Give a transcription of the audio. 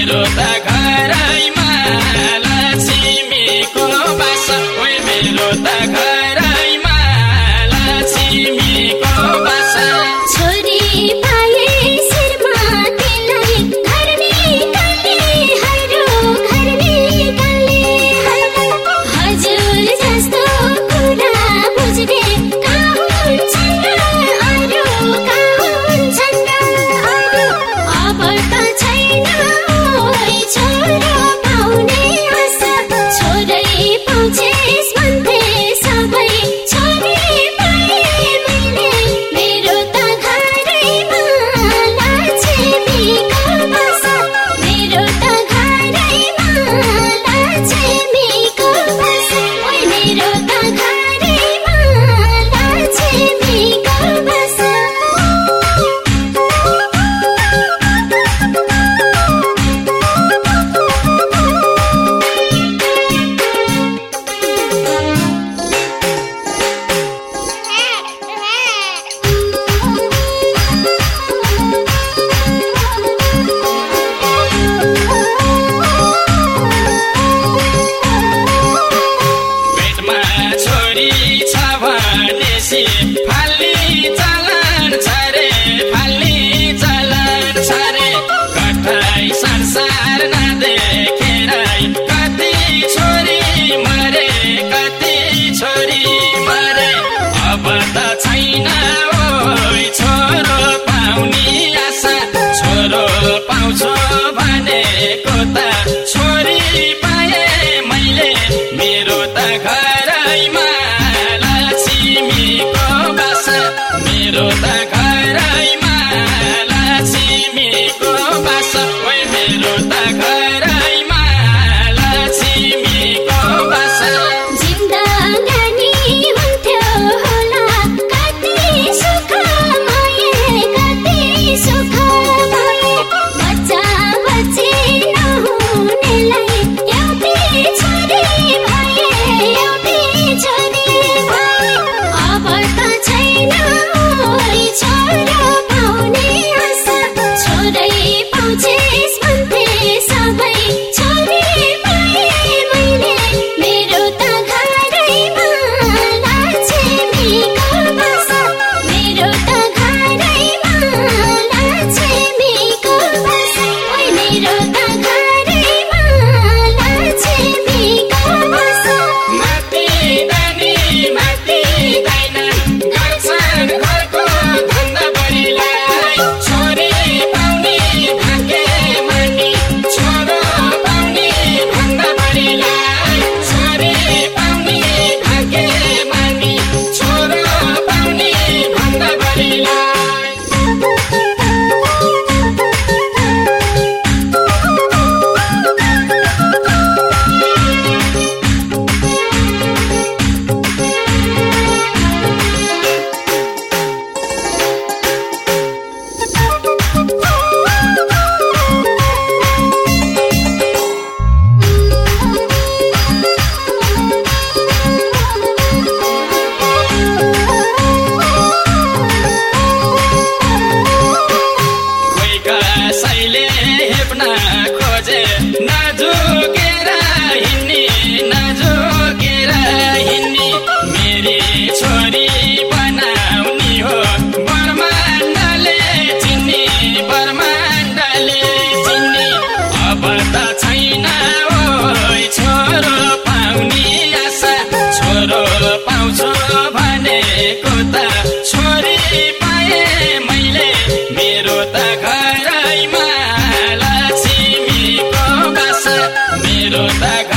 मेरो त घरैमा लक्ष्मीको बास ओइ मेरो त घरैमा लक्ष्मीको बास छोरी पाए शिरमा तिलाई घर निकाल्ने हरो घर निकाल्ने हजुर जस्तो कुरा बुझ्ने कहाँ हुन्छन् र अरू कहाँ हुन्छन् र अरू अब त छैन ओइ छोरो पाउने आशा छोरै पाउँछेस् भन्थे सबै छोरी पाए मैले मेरो त घरैमा लक्ष्मीको बास मेरो त घरैमा लक्ष्मीको बास ओइ मेरो त घरैमा लक्ष्मीको बास पेटमा छोरी छ भनेसी फाल्ने चलन छ रे फाल्ने चलन छ रे कठै संसार नदेखेरै कति छोरी मरे कति छोरी मरे अब त छैन ओइ छोरो पाउने आशा छोरो पाउँछु भनेको त छोरी पाए मैले मेरो त घरैमा लक्ष्मीको बास मेरो त घरैमा लक्ष्मीको बास ओइ मेरो त घरैमा लक्ष्मीको बास जिन्दगानी हुन्थ्यो होला कति सुख भए कति सुख भए बच्चा बच्ची नहुनेलाई एउटी छोरी भए एउटी छोरी भए अब त छैन ओइ छोरो पाउने आशा छोरै पाउँछेस् भन्थे सबै छोरी पाए मैले मेरो त घरैमा लक्ष्मीको बास मेरो त घरैमा लक्ष्मीको बास ओइ मेरो त घरैमा लक्ष्मीको बास माथि दानी माथि दाइना गर्छन् घरको धन्दा बढीलाई छोरी पाउने भाग्य मानी छोरो पाउने भन्दा बढीलाई छोरी पाउने भाग्य मानी छोरो पाउने भन्दा बढीलाई कोही कसैले हेप्न खोजे नझुकेर हिँड्ने नझुकेर हिँड्ने मेरी छोरी बनाउने हो ब्रह्माण्डले चिन्ने ब्रह्माण्डले चिन्ने अब त छैन ओइ छोरो पाउने आशा छोरो पाउँछु भनेको त छोरी पाए मैले मेरो त घरैमा लक्ष्मीको बास मेरो त